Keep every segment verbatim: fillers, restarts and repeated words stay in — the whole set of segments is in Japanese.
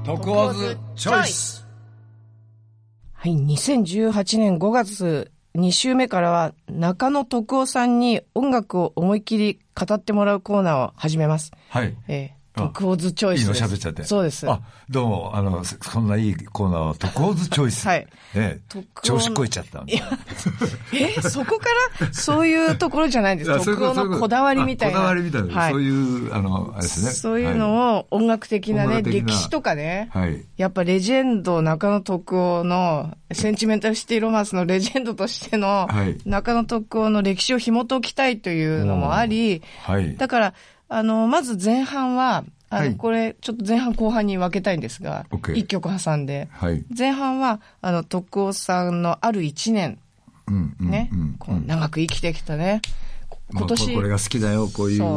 トクオズチョイス。 はい、にせんじゅうはちねんごがつに週目からは中野徳夫さんに音楽を思いっきり語ってもらうコーナーを始めます。 はい。 えートクオズチョイスです。 いいの喋っちゃって。 そうです。 あ、どうも、あの、こんないいコーナーはトクオズチョイス。 はい。 ね、調子こいちゃった。 え、そこからそういうところじゃないんです。トクオのこだわりみたいな。 こだわりみたいな。はい、そういう、あの、あれですね。 そういうのを音楽的なね、はい、歴史とかね。はい。やっぱレジェンド中野徳夫のセンチメンタルシティロマンスのレジェンドとしての中野徳夫の歴史を紐解きたいというのもあり、はい。だから、あの、まず前半は、あの、はい、これ、ちょっと前半後半に分けたいんですが、一曲挟んで、はい、前半は、あの、徳夫さんのある一年、うんうんね、うんうん、こう長く生きてきたね。 今年、まあ、これが好きだよ、こういう、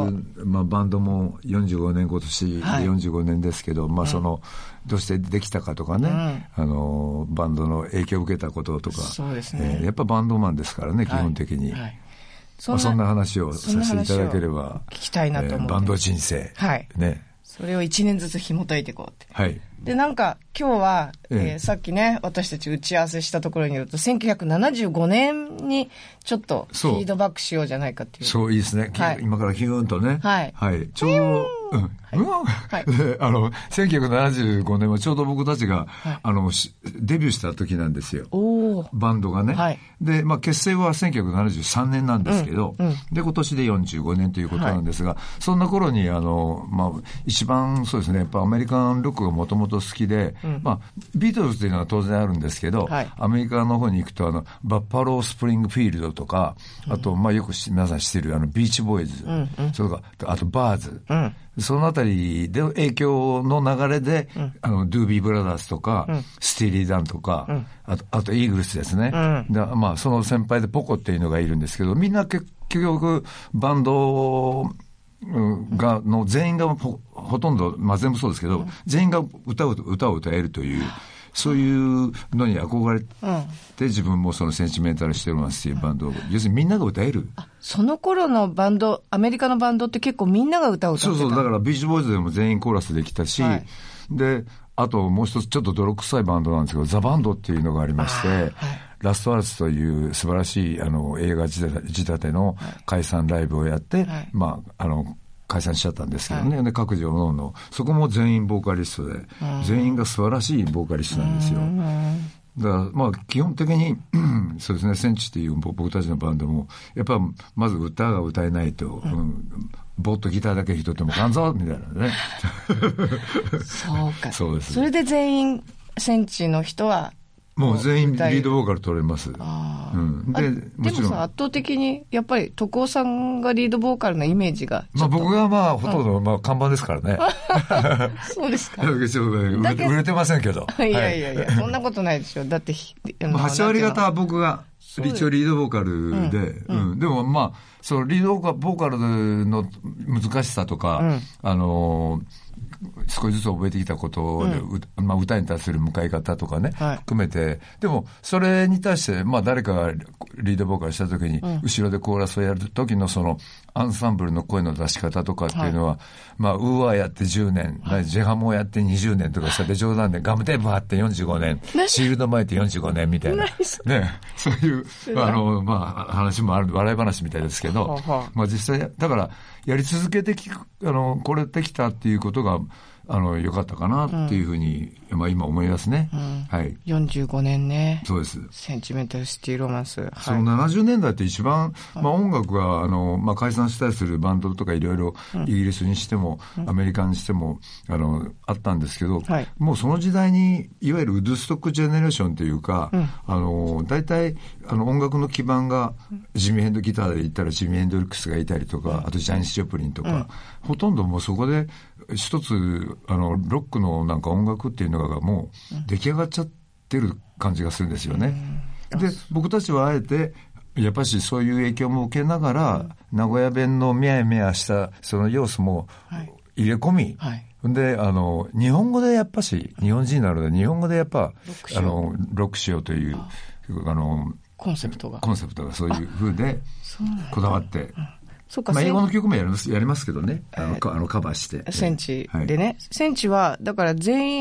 まあ、バンドもよんじゅうごねん、今年よんじゅうごねんですけど、はい、まあ、その、うん、どうしてできたかとかね、うん、あの、バンドの影響を受けたこととか、 そうですね。 えー、やっぱバンドマンですからね、基本的に。はいはい、そんな、まあ、そんな話をさせていただければ、 聞きたいなと思って、えー、 バンド人生。 はい。 ね。 それを一年ずつ紐解いていこうって。 はい。 で、なんか、今日は、えええー、さっきね、私たち打ち合わせしたところによると、せんきゅうひゃくななじゅうごねんにちょっとフィードバックしようじゃないかっていう。 そう、いいですね。はい、今からヒューンとね。はい。はい。ちょうど、うん。はい。で、あの、せんきゅうひゃくななじゅうごねんはちょうど僕たちが、はい、あの、デビューした時なんですよ。おバンドがね。はい。で、まあ、結成はせんきゅうひゃくななじゅうさんねんなんですけど、うんうん、で、今年でよんじゅうごねんということなんですが、はい、そんな頃に、あの、まあ、一番そうですね、やっぱアメリカンロックがもともと好きで、うん、まあ、ビートルズというのは当然あるんですけど、はい、アメリカの方に行くと、あの、バッファロースプリングフィールドとか、あと、まあ、よく皆さん知ってる、あの、ビーチボーイズ、うんうん、それから、あと、バーズ、うん、そのあたりで影響の流れで、うん、あの、ドゥービーブラザーズとか、うん、スティーリー・ダンとか、うん、あと、あと、イーグルスですね。うん、だまあ、その先輩でポコっていうのがいるんですけど、みんな結局、バンド、が、の全員がほ、ほとんど、まあ全部そうですけど、うん、全員が歌を、歌を歌えるという、そういうのに憧れて、うん、自分もそのセンチメンタルしてるマンスっていうバンドを、要するにみんなが歌える。 その頃のバンド、アメリカのバンドって結構みんなが歌を歌ってた。 そうそう、だからビーチボーイズでも全員コーラスできたし、はい、で、あともう一つちょっと泥臭いバンドなんですけど、ザ・バンドっていうのがありまして、はい、ラストアルツという素晴らしいあの映画仕立ての解散ライブをやって、はい、まあ、あの、解散しちゃったんですけどね。はい、で、各自おのおの、そこも全員ボーカリストで、全員が素晴らしいボーカリストなんですよ。だから、まあ、基本的に、そうですね、センチっていう僕たちのバンドも、やっぱ、まず歌が歌えないと、うんうん、ボーッとギターだけ弾いとってもかんぞみたいなね。 そうか。 そうです。 それで全員、センチの人は、 もう全員リードボーカル取れます。 あうん、で, でもさ、圧倒的にやっぱり徳夫さんがリードボーカルのイメージがまあ僕がまあほとんど、うん、まあ看板ですからね。 そうですか。 売れ、売れてませんけど。 いやいやいや、そんなことないでしょ。だってはち割方は僕が一応リードボーカルで、うんうん、でもまあそのリードボーカルの難しさとか、うん、あのー少しずつ覚えてきたことで、うんまあ、歌に対する向かい方とかね、はい、含めて、でもそれに対して、まあ、誰かがリードボーカルしたときに、うん、後ろでコーラスをやるときのそのアンサンブルの声の出し方とかっていうのは、はい、まあ、ウーアーやってじゅうねん、はい、ジェハモやってにじゅうねんとかしたで冗談でガムテープ貼ってよんじゅうごねん、シールド巻いてよんじゅうごねんみたいな、ね、そういう、あの、まあ、話もある、笑い話みたいですけど、まあ、実際、だから、やり続けてき、あの、これできたっていうことが、あの、良かったかなっていうふうに、うん、まあ今思いますね、うん。はい。 よんじゅうごねんね。 そうです。 センチメンタルシティロマンス。はい、 そのななじゅうねんだいって一番、はい、まあ音楽が、あの、まあ解散したりするバンドとかいろいろ、イギリスにしても、うん、アメリカにしても、あの、あったんですけど、はい、もうその時代に、いわゆるウッドストックジェネレーションというか、うん、あの、大体、あの、音楽の基盤が、ジミー・ヘンドギターで言ったらジミー・ヘンドリックスがいたりとか、あとジャニス・ジョプリンとか、うん、ほとんどもうそこで、一つ、あの、ロックのなんか音楽っていうのがもう出来上がっちゃってる感じがするんですよね。うん、で、僕たちはあえて、やっぱしそういう影響も受けながら、うん、名古屋弁のミャーミャーしたその要素も入れ込み、はいはいで、あの、日本語でやっぱし、日本人なので日本語でやっぱ、あの、ロックしようという、あの、 コンセプトが。 コンセプトがそういう風で、こだわって、そうか、まあ、英語の曲もやります、やりますけどね。あの、あのカバーして。 センチでね。はい、センチは、だから全員、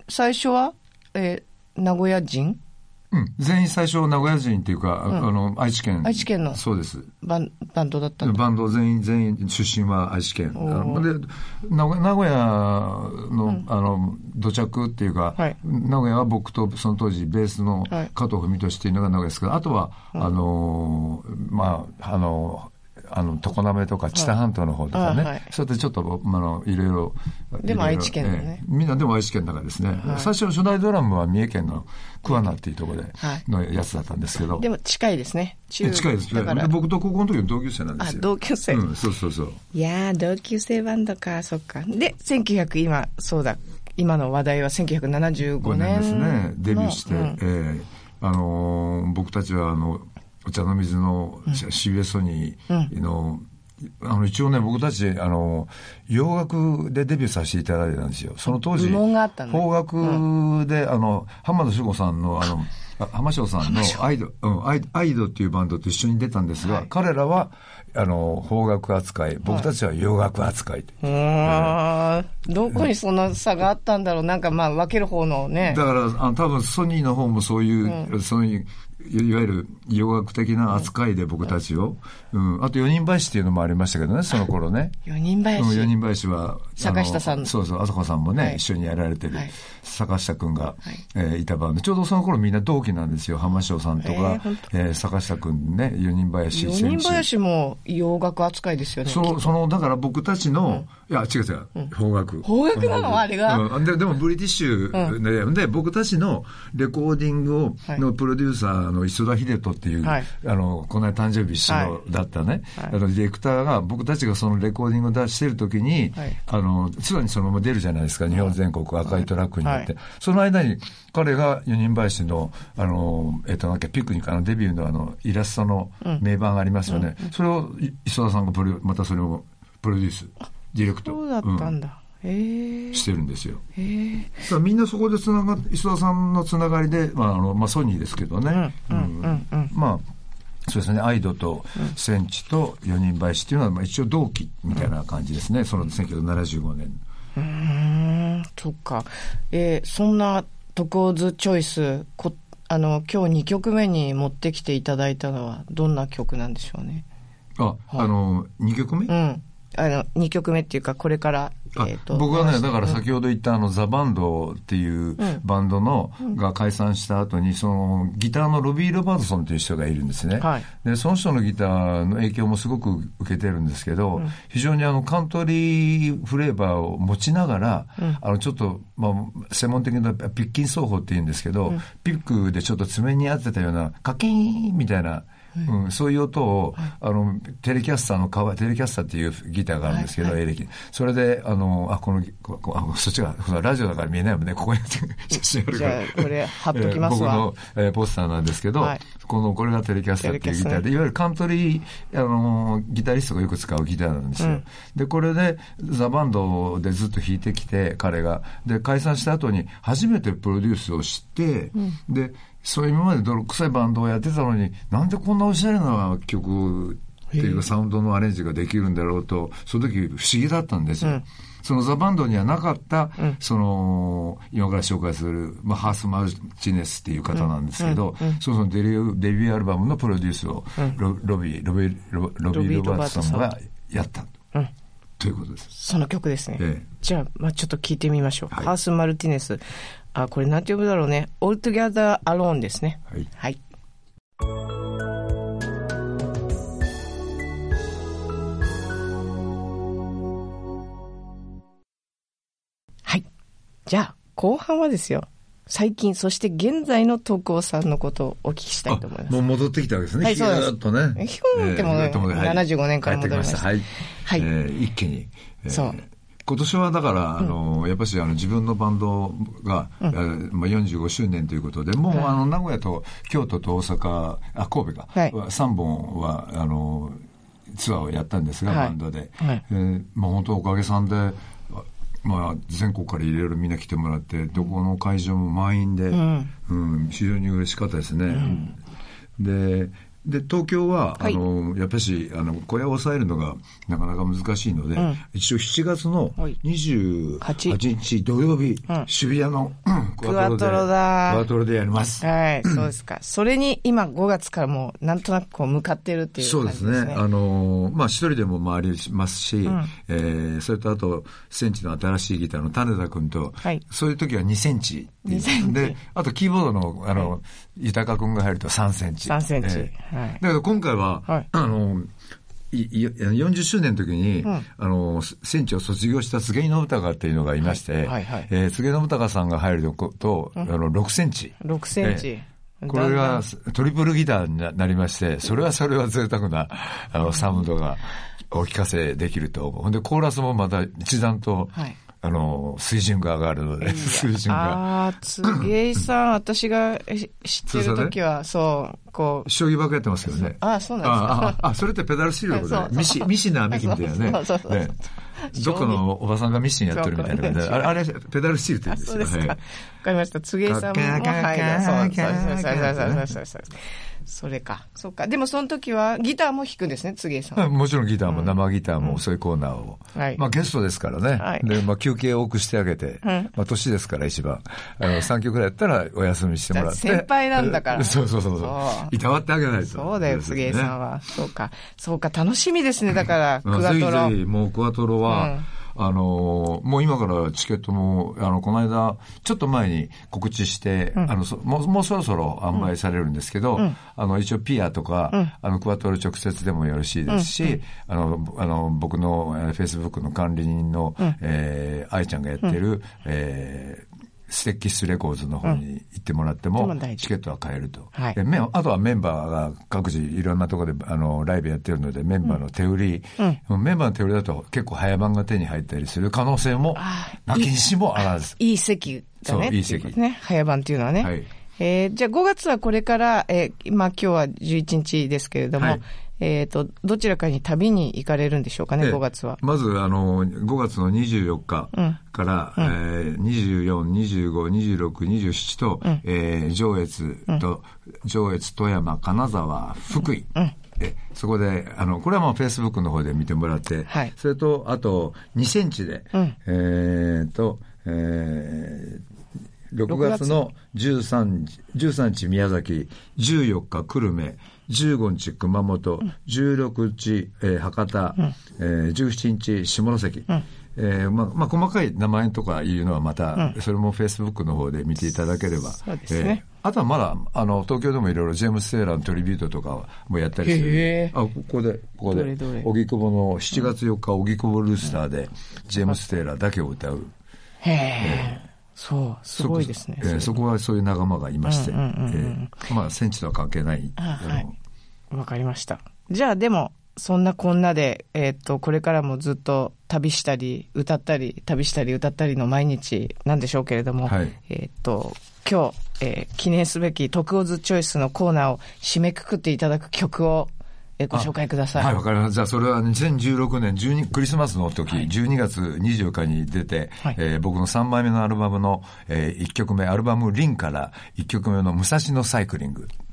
最初は、えー、名古屋人？ うん、全員最初名古屋人っていうか、うん、あの愛知県愛知県のそうですバンバンドだったんだ。 バンド全員全員出身は愛知県で名古屋の、うん、あの土着っていうか、はい、名古屋は僕とその当時ベースの加藤文俊っていうのが名古屋ですけど、あとは、うん、あのまああのあの常滑とか知多半島の方とかね、はい、そうやってちょっとあのいろいろでも愛知県だね、 えー、みんなでも愛知県だからですね、はい、最初の初代ドラムは三重県の桑名っていうところでのやつだったんですけど、はい、 でも近いですね。 近いですね。で僕と高校の時の同級生なんですよ。 あ、同級生、 うん、そうそうそう。 いやー同級生バンドか。そっか。でせんきゅうひゃく今そうだ今の話題はせんきゅうひゃくななじゅうごねんですね。デビューして、うん、えー、あのー、僕たちはあのお茶の水の シービーエス ソニーの、うん、あの一応ね僕たちあの洋楽でデビューさせていただいたんですよ。その当時邦楽で、うん、あの浜田省吾さんのあの浜省さんのアイド、うん、アイ、アイドっていうバンドと一緒に出たんですが、はい、彼らはあの邦楽扱い、僕たちは洋楽扱いと、 はい、えー、どこにそんな差があったんだろう。なんかまあ分ける方のね。 だからあの多分ソニーの方もそういう、うん、そういういわゆる洋楽的な扱いで僕たちを、うんうん、あと四人林っていうのもありましたけどね、その頃ね。 四人林、 うん、四人林は坂下さん、 そうそう、あさこさんもね、はい、一緒にやられてる、はい、坂下くんが、はい、えー、いたバンド、ちょうどその頃みんな同期なんですよ。浜翔さんとか、えーえー、坂下くんね、四人林。 四人林も洋楽扱いですよね。 そそのだから僕たちの、うん、いや違う違う、うん、邦楽邦楽なのあれが、 うん、で, でもブリティッシュで、うん、で僕たちのレコーディングを、はい、のプロデューサーの磯田秀人っていう、はい、あのこの間誕生日一緒、はい、だったね、はい、あのディレクターが僕たちがそのレコーディングを出してる時に、はい、あのツアーにそのまま出るじゃないですか、日本全国赤いトラックに乗って、はい、その間に彼が四人林のあのえっとなんかピクニックあのデビューのあのイラストの名盤がありますよね、うんうん、それを磯田さんがプロまたそれをプロデュースディレクトそうだったんだ、うん、へーしてるんですよ。へーだからみんなそこでつなが磯田さんのつながりで、まああのまあ、ソニーですけどね、うんうんうんうん、まあそうですね、アイドとセンチと四人林っていうのは、まあ、一応同期みたいな感じですね、そのせんきゅうひゃくななじゅうごねん。 うーん、そっか。えー、そんなトコーズチョイスこあの今日にきょくめに持ってきていただいたのはどんな曲なんでしょうね。 あ、はい、あのにきょくめ、 うん、あのにきょくめっていうかこれから、 えー、と僕はねだから先ほど言ったあの、うん、ザ・バンドっていうバンドの、うん、が解散した後にそのギターのロビー・ロバートソンという人がいるんですね、はい、でその人のギターの影響もすごく受けてるんですけど、うん、非常にあのカントリーフレーバーを持ちながら、うん、あのちょっと、まあ、専門的なピッキン奏法っていうんですけど、うん、ピックでちょっと爪に当てたようなカキーンみたいなうん、そういう音を、はい、あのテレキャスターのかテレキャスターっていうギターがあるんですけど、はいはい、エレキそれであのあこのあそっちがラジオだから見えないもんね、ここに写真あるから、 じゃあこれ貼っときますわ、 えー、僕の、えー、ポスターなんですけど、はい、このこれがテレキャスターっていうギターで、いわゆるカントリーあのギタリストがよく使うギターなんですよ、うん、でこれでザ・バンドでずっと弾いてきて彼がで解散した後に初めてプロデュースをして、うん、でそう今まで泥臭いバンドをやってたのになんでこんなおしゃれな曲っていうかサウンドのアレンジができるんだろうとその時不思議だったんですよ、うん、そのザ・バンドにはなかった、うん、その今から紹介する、まあ、ハース・マルチネスっていう方なんですけど、うんうんうん、そのデビュー、デビューアルバムのプロデュースを、うん、ロ, ロビーロビーロロビー・ロバートソンがやった、うん、ということです。 その曲ですね、ええ、じゃあ、まあ、ちょっと聞いてみましょう、はい、ハース・マルティネス、あ、これなんて呼ぶだろうね。All Together Alone ですね。はい。はい。はい。じゃあ、後半はですよ。最近、そして現在の東光さんのことをお聞きしたいと思います。 もう戻ってきたわけですね。 はい、そうです。 ひゅーっとね。 ひゅーってもね、えー、ななじゅうごねんから戻りました。 はい。はい。えー、一気に。えー、そう。今年はだから、あの、うん、やっぱりあの自分のバンドが、うんまあ、よんじゅうごしゅうねんということで、もう、はい、あの名古屋と京都と大阪、あ、神戸か、はい、さんぼんは、あの、ツアーをやったんですが、はい、バンドで。はいえーまあ、本当おかげさんで、まあ、全国からいろいろみんな来てもらって、どこの会場も満員で、うんうん、非常に嬉しかったですね。うん、で、 で、東京は、はい、あの、やっぱし、あの、小屋を抑えるのがなかなか難しいので、うん、一応しちがつのにじゅうはちにち土曜日、うん、渋谷の、うん、 クワトロだ。 クワトロでやります。 はい、そうですか。それに今ごがつからもう、なんとなくこう向かってるっていう感じですね。 そうですね。あの、まあ、一人でも回りますし、うん、えー、それとあと、センチの新しいギターの種田君と、はい、そういう時はにセンチ。 にセンチ。 で、あとキーボードの、あの、はい、豊君が入るとさんセンチ。 さんセンチ。 えーはい、だけど今回は、はい、あの、よんじゅっしゅうねんの時に、うん、あの、戦地を卒業した菅井信孝っていうのがいまして、はいはいはい、えー、菅井信孝さんが入ると、うん、あの、ろくセンチ。 ろくセンチ。 えー、これがトリプルギターになりまして、それはそれは贅沢な、あの、サウンドがお聞かせできると思う。ほんで、コーラスもまた一段と、はい、あの、水準が上がるので、水準が。 ああ、杉井さん、私が知ってる時は、そう、こう。 将棋ばっかやってますけどね。 ああ、そうなんですか。 ああ、それってペダルスチルドで、ミシ、ミシナーミキみたいなね。そうそうそう。ね、どっかのおばさんがミシンやってるみたいな感じで、あれ、あれ、ペダルスチルって言うんですよ。 そうですか。わかりました。杉井さんも、はい、そう、そうそうそうそうそう。それか。そうか。でもその時はギターも弾くんですね、杉井さん。 もちろんギターも生ギターもそういうコーナーを。うん、はい、まあゲストですからね。はい、で、まあ休憩を多くしてあげて、うん、まあ年ですから一番。あの、さんきょくぐらいやったらお休みしてもらって。 先輩なんだから。 そうそうそうそう。いたわってあげないと。 そうだよ、杉井さんは。そうか。そうか、楽しみですね、だから、クワトロ。 ぜひぜひ、もうクワトロは、うんあの、もう今からチケットも、あの、この間、ちょっと前に告知して、うん、あの、もう、もうそろそろ販売されるんですけど、うん、あの、一応ピアとか、うん、あの、クワトロ直接でもよろしいですし、うん、あの、あの、僕の、えー、Facebook の管理人の、うん、えー、愛ちゃんがやってる、うん、えーステッキスレコーズの方に行ってもらっても、チケットは買えると。はい、であとはメンバーが各自いろんなところであのライブやってるので、メンバーの手売り、うん、メンバーの手売りだと結構早番が手に入ったりする可能性も、なきにしもあらず。 いい席だね。 そう、いい席。 ね、早番っていうのはね。はい、えー、じゃあごがつはこれから、えー、まあ今日はじゅういちにちですけれども、はいえっ、ー、と、どちらかに旅に行かれるんでしょうかね、ごがつは。 まず、あの、ごがつのにじゅうよっかから、うんえー、にじゅうよん、にじゅうご、にじゅうろく、にじゅうしちと、うんえー、上越と、うん、上越、富山、金沢、福井。うんうんえそこで、あの、これはもうフェイスブックの方で見てもらって、はい、それと、あと、にセンチで、うん、えっと、えー、ろくがつのじゅうさんにち宮崎、じゅうよっか久留米、じゅうごにち熊本、うん、じゅうろくにち、えー、博多、うんえー、じゅうしちにち下関、うんえーまあまあ、細かい名前とかいうのはまた、うん、それもフェイスブックの方で見ていただければ。 そうですね。 えー、あとはまだ、あの、東京でもいろいろジェームス・テイラーのトリビュートとかもやったりしてる。あ、ここで、ここで、荻窪のしちがつよっか、荻窪ルースターで、ジェームス・テイラーだけを歌う。 へえ。ーそう、すごいですね。 そ, えー、そこはそういう仲間がいまして、うんうんうんうんえー、まあ、戦地とは関係ない。 あはい。わかりました。じゃあ、でも、そんなこんなで、えっと、これからもずっと旅したり、歌ったり、旅したり、歌ったりの毎日なんでしょうけれども、はい、えっと、今日、えー、記念すべきトクオズチョイスのコーナーを締めくくっていただく曲を、えご紹介ください。 はい、わかりました。じゃあ、それはにせんじゅうろくねんじゅうにクリスマスの時、はい、じゅうにがつにじゅうよっかに出て、はいえー、僕のさんまいめのアルバムの、えー、いっきょくめ、アルバムリンからいっきょくめの武蔵野サイクリング。